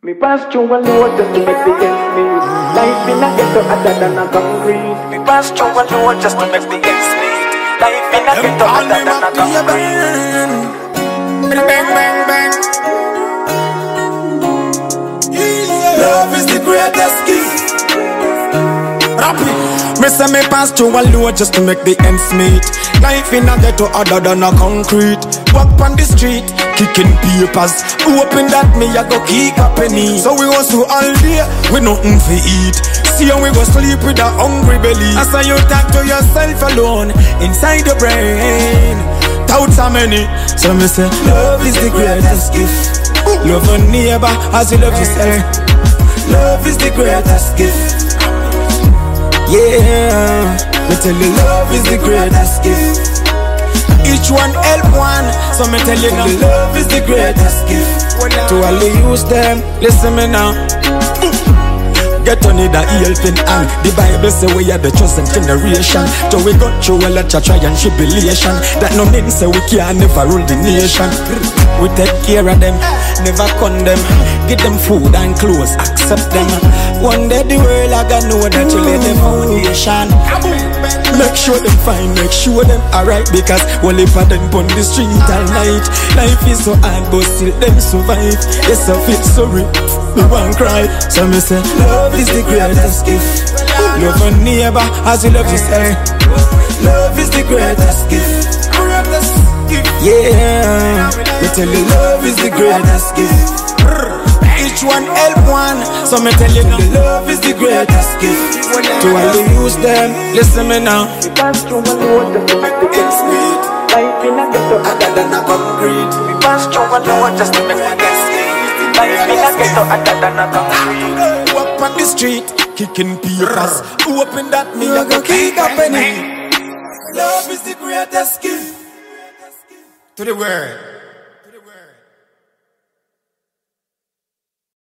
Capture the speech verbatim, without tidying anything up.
Me pass through a load just to make the ends meet. Life in a ghetto hotter than a concrete. Me pass through a load just to make the ends meet. Life in a ghetto hotter than a concrete. Bang, bang, bang. Love is the greatest gift. Rap it. Me say me pass through a load just to make the ends meet. Life in a ghetto harder than a concrete. Walk on the street, kicking papers, hoping that me a go kick a penny. So we hustle all day with nothing to eat. See how we go sleep with a hungry belly. As you talk to yourself alone inside your brain. Doubts are many, so me say love is the greatest gift. Love a neighbor as you love yourself. Love is the greatest gift. Yeah, me tell you love is the greatest gift. Each one help one, so me tell you now love is the greatest gift. To all the use them, listen me now. Get on it a helping hand. The Bible say we are the chosen generation. So we got through a lot of trial and tribulation. That no mean say we can never rule the nation. We take care of them, never condemn. Give them food and clothes, accept them. One day the world I gotta know that you lay the foundation. Make sure them fine, make sure them alright. Because we'll live for them on the street all night. Life is so hard but still them survive. Yes I feel sorry, me won't cry. So me say love is the greatest gift. Love a neighbor as you love yourself. Love is the greatest gift. Yeah, me tell you love is the greatest gift. Each one help one, so me tell you now love is the greatest gift. To all the use them, listen me now. Me pass through a load just to make the ends meet. Life in a ghetto hotter than a concrete. Me pass through a load just to make the ends meet. Life in a ghetto hotter than a concrete. Walk on the street, kicking papers, hoping that me a go kick a penny. Love is the greatest gift to the world.